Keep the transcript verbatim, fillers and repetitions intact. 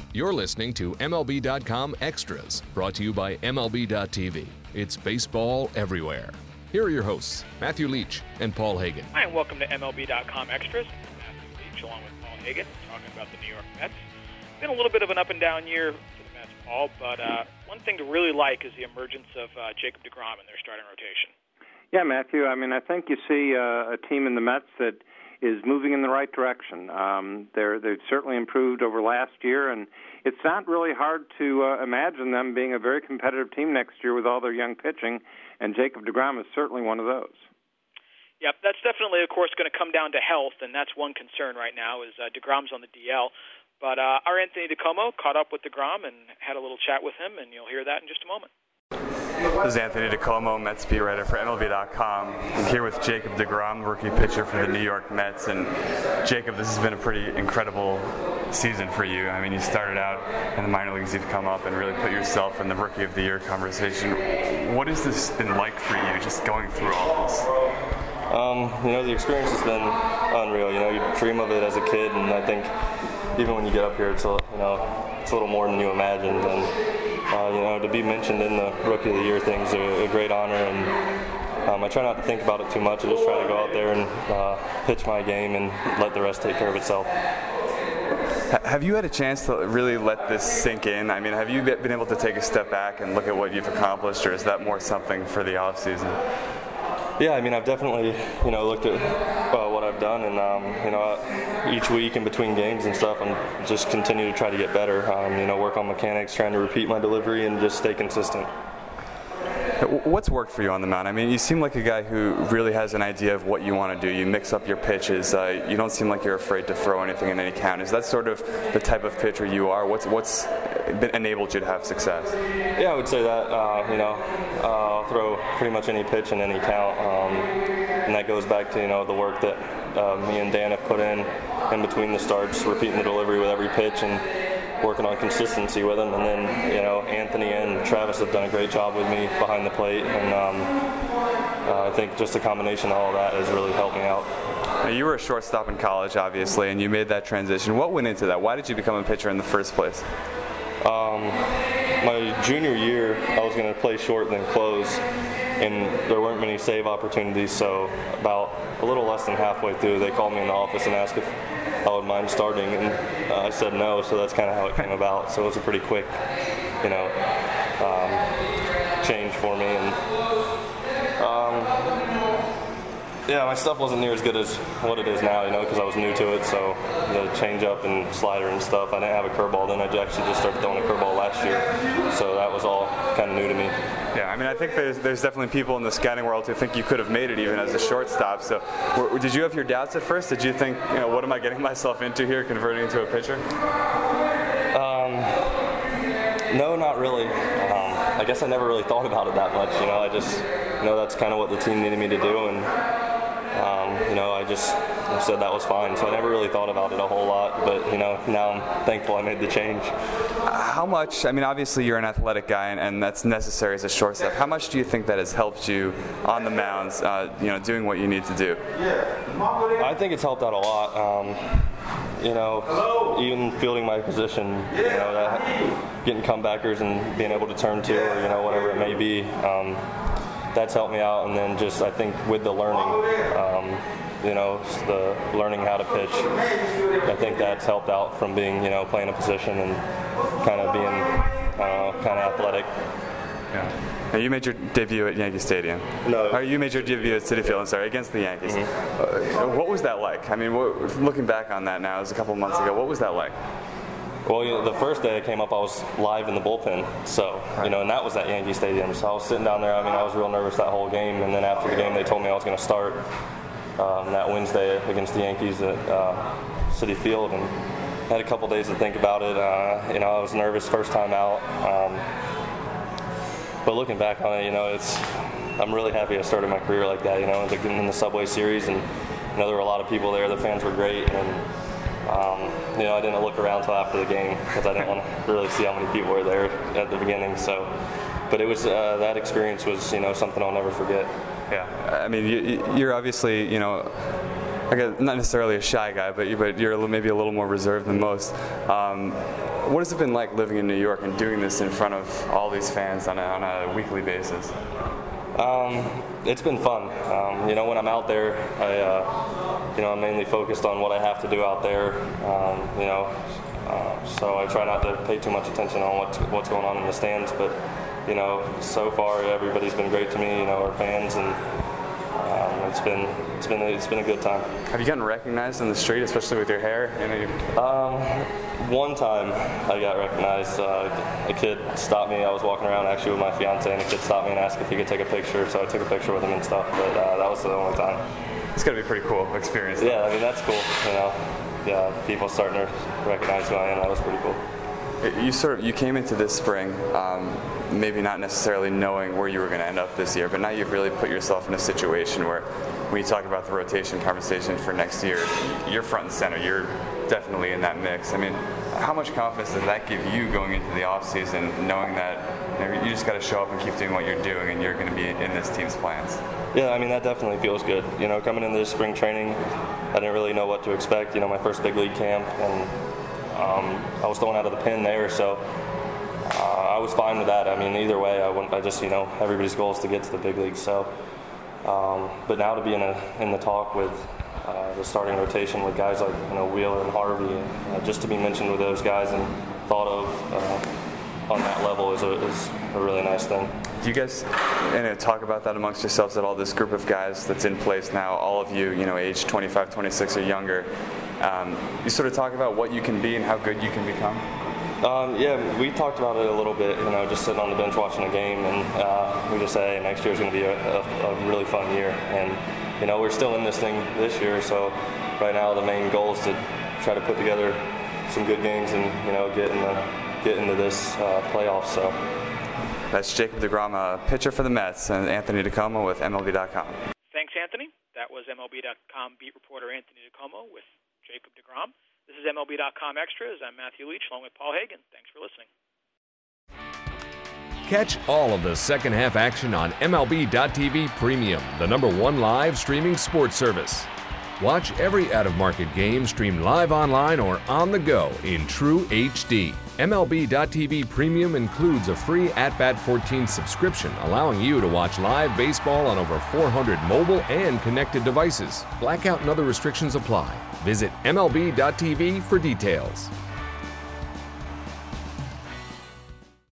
You're listening to M L B dot com Extras, brought to you by M L B dot T V. It's baseball everywhere. Here are your hosts, Matthew Leach and Paul Hagen. Hi, and welcome to M L B dot com Extras. Matthew Leach along with Paul Hagen, talking about the New York Mets. It's been a little bit of an up and down year for the Mets, Paul, but uh, one thing to really like is the emergence of uh, Jacob deGrom in their starting rotation. Yeah, Matthew, I mean, I think you see uh, a team in the Mets that is moving in the right direction. Um, they're, they've certainly improved over last year, and it's not really hard to uh, imagine them being a very competitive team next year with all their young pitching, and Jacob deGrom is certainly one of those. Yep, that's definitely, of course, going to come down to health, and that's one concern right now is uh, deGrom's on the D L. But uh, our Anthony DiComo caught up with deGrom and had a little chat with him, and you'll hear that in just a moment. This is Anthony DiComo, Mets beat writer for M L B dot com. I'm here with Jacob deGrom, rookie pitcher for the New York Mets. And Jacob, this has been a pretty incredible season for you. I mean, you started out in the minor leagues, you've come up and really put yourself in the Rookie of the Year conversation. What has this been like for you, just going through all this? Um, you know, the experience has been unreal. You know, you dream of it as a kid, and I think even when you get up here, it's a, you know, it's a little more than you imagined. And Uh, you know, to be mentioned in the Rookie of the Year thing is a, a great honor, and um, I try not to think about it too much. I just try to go out there and uh, pitch my game and let the rest take care of itself. Have you had a chance to really let this sink in? I mean, have you been able to take a step back and look at what you've accomplished, or is that more something for the off season? Yeah, I mean, I've definitely, you know, looked at uh, what I've done, and um, you know, each week in between games and stuff, I'm just continue to try to get better. Um, you know, work on mechanics, trying to repeat my delivery, and just stay consistent. What's worked for you on the mound? I mean, you seem like a guy who really has an idea of what you want to do. You mix up your pitches. Uh, you don't seem like you're afraid to throw anything in any count. Is that sort of the type of pitcher you are? What's what's been enabled you to have success? Yeah, I would say that. Uh, you know, uh, I'll throw pretty much any pitch in any count, um, and that goes back to you know the work that uh, me and Dan have put in in between the starts, repeating the delivery with every pitch and working on consistency with them. And then, you know, Anthony and Travis have done a great job with me behind the plate, and um, uh, I think just a combination of all that has really helped me out. Now, you were a shortstop in college, obviously, and you made that transition. What went into that? Why did you become a pitcher in the first place? Um, my junior year, I was going to play short then close, and there weren't many save opportunities, so about a little less than halfway through, they called me in the office and asked if I would mind starting, and uh, I said no, so that's kind of how it came about. So it was a pretty quick, you know, um, change for me, and um, yeah, my stuff wasn't near as good as what it is now, you know, because I was new to it. So the changeup and slider and stuff, I didn't have a curveball then. I actually just started throwing a curveball last year, so that was all kind of new to me. Yeah, I mean, I think there's there's definitely people in the scouting world who think you could have made it even as a shortstop. So, were, did you have your doubts at first? Did you think, you know, what am I getting myself into here, converting into a pitcher? Um, no, not really. Um, I guess I never really thought about it that much. You know, I just, you know, that's kind of what the team needed me to do, and um, you know, I just said that was fine. So I never really thought about it a whole lot. But you know, now I'm thankful I made the change. How much, I mean, obviously you're an athletic guy, and, and that's necessary as a shortstop. How much do you think that has helped you on the mounds, uh, you know, doing what you need to do? I think it's helped out a lot. Um, you know, even fielding my position, you know, that, getting comebackers and being able to turn to, or, you know, whatever it may be, um, that's helped me out. And then just, I think, with the learning, um, you know, the learning how to pitch, I think that's helped out from being, you know, playing a position and kind of being, I don't know, kind of athletic. Yeah. Now, you made your debut at Yankee Stadium. No. Or you made your debut at Citi Field, I'm sorry, against the Yankees. Mm-hmm. Uh, what was that like? I mean, what, looking back on that now, it was a couple months ago. What was that like? Well, you know, the first day I came up, I was live in the bullpen, so, you know, and that was at Yankee Stadium. So I was sitting down there, I mean, I was real nervous that whole game, and then after the game, they told me I was going to start um, that Wednesday against the Yankees at uh, Citi Field, and I had a couple days to think about it. Uh, you know, I was nervous first time out, um, but looking back on it, you know, it's, I'm really happy I started my career like that, you know, in the Subway Series, and, you know, there were a lot of people there, the fans were great, and Um, you know, I didn't look around until after the game because I didn't want to really see how many people were there at the beginning. So, but it was uh, that experience was, you know, something I'll never forget. Yeah, I mean, you, you're obviously, you know, like a, not necessarily a shy guy, but, you, but you're a little, maybe a little more reserved than most. Um, what has it been like living in New York and doing this in front of all these fans on a, on a weekly basis? Um, it's been fun. Um, you know, when I'm out there, I, uh, you know, I'm mainly focused on what I have to do out there. Um, you know, uh, so I try not to pay too much attention on what's what's going on in the stands. But you know, so far everybody's been great to me. You know, our fans, and um, it's been it's been a, it's been a good time. Have you gotten recognized on the street, especially with your hair? You know, you... Um, one time I got recognized. Uh, a kid stopped me. I was walking around actually with my fiance, and a kid stopped me and asked if he could take a picture. So I took a picture with him and stuff. But uh, that was the only time. It's got to be a pretty cool experience. Yeah, I mean that's cool. You know, yeah, people starting to recognize who I am. That was pretty cool. You sort of you came into this spring, um, maybe not necessarily knowing where you were going to end up this year, but now you've really put yourself in a situation where, when you talk about the rotation conversation for next year, you're front and center. You're definitely in that mix. I mean, how much confidence does that give you going into the off season, knowing that you know, you just got to show up and keep doing what you're doing, and you're going to be in this team's plans? Yeah, I mean that definitely feels good. You know, coming into this spring training, I didn't really know what to expect. You know, my first big league camp, and Um, I was thrown out of the pen there, so uh, I was fine with that. I mean, either way, I, wouldn't, I just, you know, everybody's goal is to get to the big leagues. So, um, but now to be in a in the talk with uh, the starting rotation with guys like you know Wheeler and Harvey, uh, just to be mentioned with those guys and thought of uh, on that level is a, is a really nice thing. Do you guys you know, talk about that amongst yourselves at all? This group of guys that's in place now, all of you, you know, age twenty-five, twenty-six or younger. Um, you sort of talk about what you can be and how good you can become? Um, yeah, we talked about it a little bit, you know, just sitting on the bench watching a game, and uh, we just say, hey, next year is going to be a, a, a really fun year. And, you know, we're still in this thing this year, so right now the main goal is to try to put together some good games and, you know, get, in the, get into this uh, playoffs. So. That's Jacob deGrom, a pitcher for the Mets, and Anthony DiComo with M L B dot com. Thanks, Anthony. That was M L B dot com beat reporter Anthony DiComo with Jacob deGrom. This is M L B dot com Extras. I'm Matthew Leach, along with Paul Hagen. Thanks for listening. Catch all of the second half action on M L B dot T V Premium, the number one live streaming sports service. Watch every out-of-market game streamed live online or on the go in true H D. M L B dot T V Premium includes a free At Bat fourteen subscription, allowing you to watch live baseball on over four hundred mobile and connected devices. Blackout and other restrictions apply. Visit M L B dot T V for details.